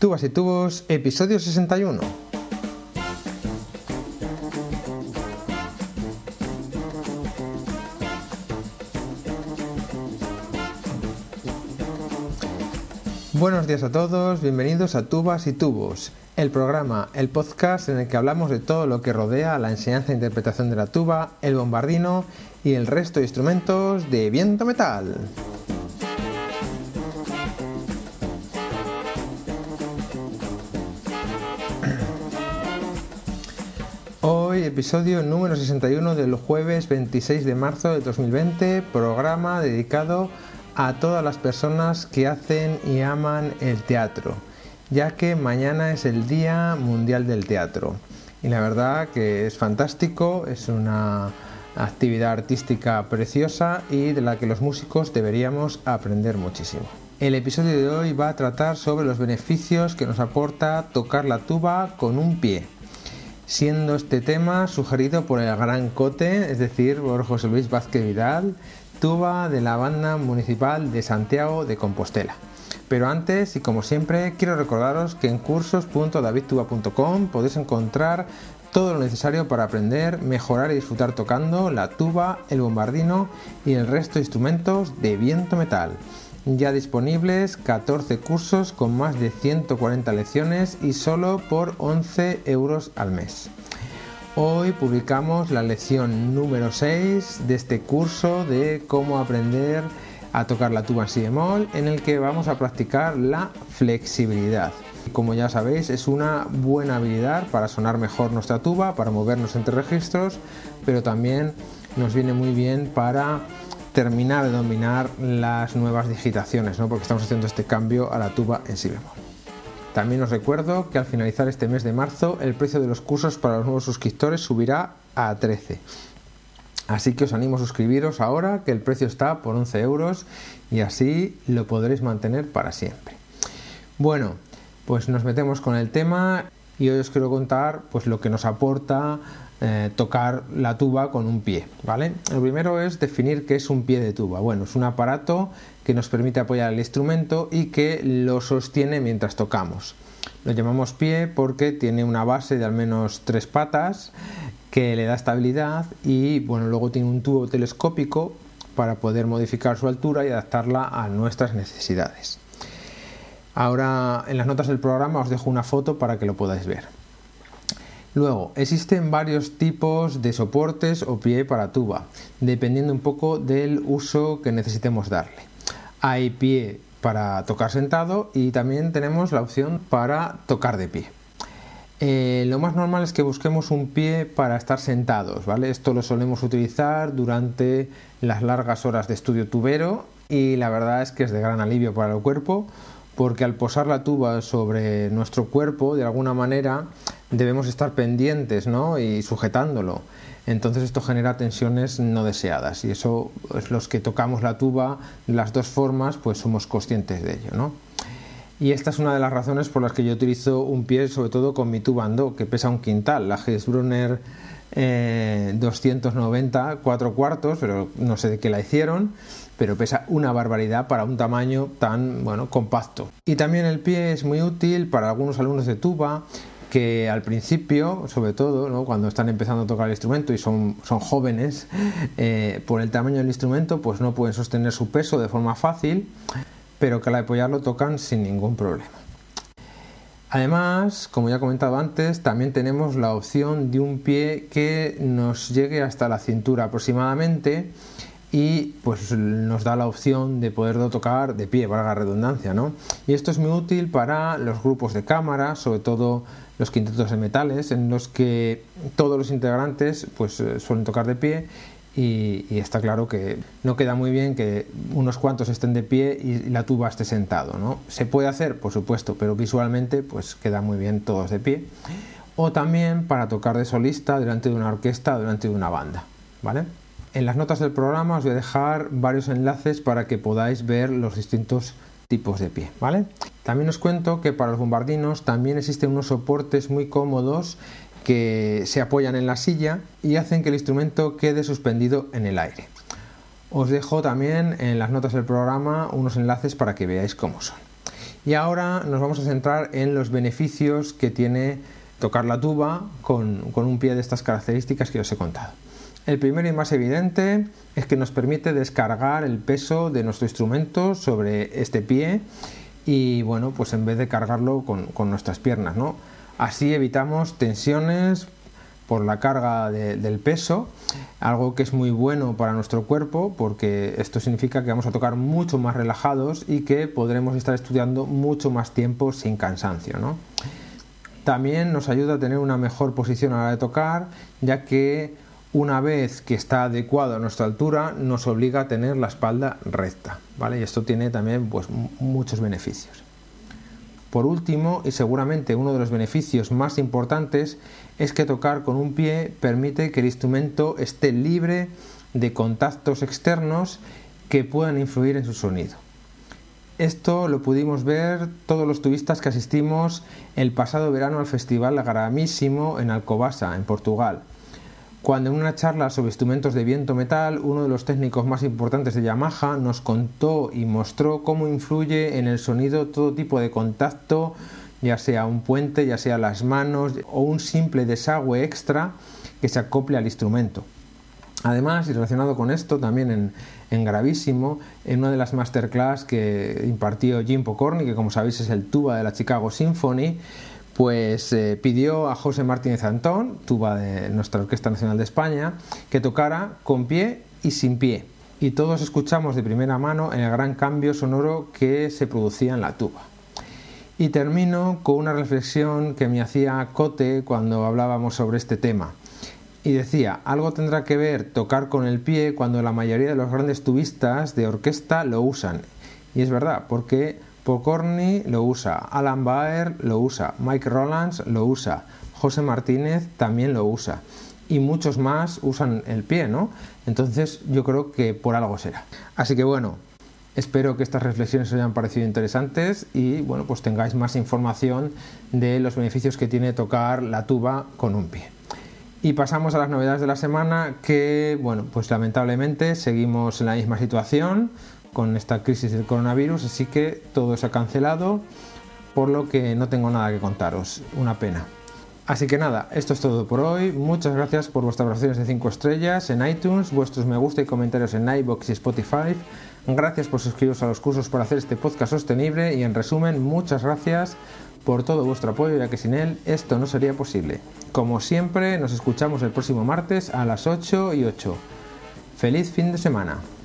Tubas y Tubos, episodio 61. Buenos días a todos, bienvenidos a Tubas y Tubos, el programa, el podcast en el que hablamos de todo lo que rodea la enseñanza e interpretación de la tuba, el bombardino y el resto de instrumentos de viento metal. Hoy episodio número 61 del jueves 26 de marzo de 2020, programa dedicado a todas las personas que hacen y aman el teatro, ya que mañana es el Día Mundial del Teatro y la verdad que es fantástico, es una actividad artística preciosa y de la que los músicos deberíamos aprender muchísimo. El episodio de hoy va a tratar sobre los beneficios que nos aporta tocar la tuba con un pie, siendo este tema sugerido por el Gran Cote, es decir, por José Luis Vázquez Vidal, tuba de la Banda Municipal de Santiago de Compostela. Pero antes, y como siempre, quiero recordaros que en cursos.davidtuba.com podéis encontrar todo lo necesario para aprender, mejorar y disfrutar tocando la tuba, el bombardino y el resto de instrumentos de viento metal. Ya disponibles 14 cursos con más de 140 lecciones y solo por 11 euros al mes. Hoy publicamos la lección número 6 de este curso de cómo aprender a tocar la tuba en si bemol, en el que vamos a practicar la flexibilidad. Como ya sabéis, es una buena habilidad para sonar mejor nuestra tuba, para movernos entre registros, pero también nos viene muy bien para terminar de dominar las nuevas digitaciones, ¿no? Porque estamos haciendo este cambio a la tuba en si bemol. También os recuerdo que al finalizar este mes de marzo el precio de los cursos para los nuevos suscriptores subirá a 13. Así que os animo a suscribiros ahora, que el precio está por 11 euros y así lo podréis mantener para siempre. Bueno, pues nos metemos con el tema y hoy os quiero contar pues lo que nos aporta tocar la tuba con un pie, ¿vale? Lo primero es definir qué es un pie de tuba. Bueno, es un aparato que nos permite apoyar el instrumento y que lo sostiene mientras tocamos. Lo llamamos pie porque tiene una base de al menos 3 patas que le da estabilidad y bueno, luego tiene un tubo telescópico para poder modificar su altura y adaptarla a nuestras necesidades. Ahora en las notas del programa os dejo una foto para que lo podáis ver. Luego, existen varios tipos de soportes o pie para tuba, dependiendo un poco del uso que necesitemos darle. Hay pie para tocar sentado y también tenemos la opción para tocar de pie. Lo más normal es que busquemos un pie para estar sentados, ¿vale? Esto lo solemos utilizar durante las largas horas de estudio tubero y la verdad es que es de gran alivio para el cuerpo, porque al posar la tuba sobre nuestro cuerpo, de alguna manera debemos estar pendientes, ¿no? Y sujetándolo. Entonces esto genera tensiones no deseadas y eso es los que tocamos la tuba de las dos formas, pues somos conscientes de ello, ¿no? Y esta es una de las razones por las que yo utilizo un pie, sobre todo con mi tuba Andó, que pesa un quintal, la Hesbrunner 290 4/4, pero no sé de qué la hicieron, pero pesa una barbaridad para un tamaño tan compacto. Y también el pie es muy útil para algunos alumnos de tuba que al principio, sobre todo, ¿no? Cuando están empezando a tocar el instrumento y son jóvenes, por el tamaño del instrumento pues no pueden sostener su peso de forma fácil, pero que al apoyarlo tocan sin ningún problema. Además, como ya he comentado antes, también tenemos la opción de un pie que nos llegue hasta la cintura aproximadamente y pues nos da la opción de poderlo tocar de pie, valga la redundancia, ¿no? Y esto es muy útil para los grupos de cámara, sobre todo los quintetos de metales, en los que todos los integrantes pues suelen tocar de pie y está claro que no queda muy bien que unos cuantos estén de pie y la tuba esté sentado, ¿no? Se puede hacer, por supuesto, pero visualmente pues queda muy bien todos de pie. O también para tocar de solista delante de una orquesta o delante de una banda, ¿vale? En las notas del programa os voy a dejar varios enlaces para que podáis ver los distintos tipos de pie, ¿vale? También os cuento que para los bombardinos también existen unos soportes muy cómodos que se apoyan en la silla y hacen que el instrumento quede suspendido en el aire. Os dejo también en las notas del programa unos enlaces para que veáis cómo son. Y ahora nos vamos a centrar en los beneficios que tiene tocar la tuba con un pie de estas características que os he contado. El primero y más evidente es que nos permite descargar el peso de nuestro instrumento sobre este pie y bueno, pues en vez de cargarlo con nuestras piernas, ¿no? Así evitamos tensiones por la carga del peso, algo que es muy bueno para nuestro cuerpo porque esto significa que vamos a tocar mucho más relajados y que podremos estar estudiando mucho más tiempo sin cansancio, ¿no? También nos ayuda a tener una mejor posición a la hora de tocar, ya que una vez que está adecuado a nuestra altura nos obliga a tener la espalda recta, ¿vale? Y esto tiene también pues muchos beneficios. Por último, y seguramente uno de los beneficios más importantes, es que tocar con un pie permite que el instrumento esté libre de contactos externos que puedan influir en su sonido. Esto lo pudimos ver todos los tubistas que asistimos el pasado verano al Festival Gramísimo en Alcobaça, en Portugal, cuando en una charla sobre instrumentos de viento metal, uno de los técnicos más importantes de Yamaha nos contó y mostró cómo influye en el sonido todo tipo de contacto, ya sea un puente, ya sea las manos o un simple desagüe extra que se acople al instrumento. Además, y relacionado con esto, también en Gramísimo, en una de las masterclass que impartió Jim Pokorny, que como sabéis es el tuba de la Chicago Symphony, pues pidió a José Martínez Antón, tuba de nuestra Orquesta Nacional de España, que tocara con pie y sin pie. Y todos escuchamos de primera mano el gran cambio sonoro que se producía en la tuba. Y termino con una reflexión que me hacía Cote cuando hablábamos sobre este tema. Y decía, algo tendrá que ver tocar con el pie cuando la mayoría de los grandes tubistas de orquesta lo usan. Y es verdad, porque Pokorny lo usa, Alan Baer lo usa, Mike Rollins lo usa, José Martínez también lo usa y muchos más usan el pie, ¿no? Entonces yo creo que por algo será. Así que bueno, espero que estas reflexiones os hayan parecido interesantes y bueno, pues tengáis más información de los beneficios que tiene tocar la tuba con un pie. Y pasamos a las novedades de la semana que, bueno, pues lamentablemente seguimos en la misma situación con esta crisis del coronavirus, así que todo se ha cancelado, por lo que no tengo nada que contaros, una pena. Así que nada, esto es todo por hoy, muchas gracias por vuestras valoraciones de 5 estrellas en iTunes, vuestros me gusta y comentarios en iVoox y Spotify, gracias por suscribiros a los cursos para hacer este podcast sostenible y en resumen, muchas gracias por todo vuestro apoyo, ya que sin él esto no sería posible. Como siempre, nos escuchamos el próximo martes a las 8:08. ¡Feliz fin de semana!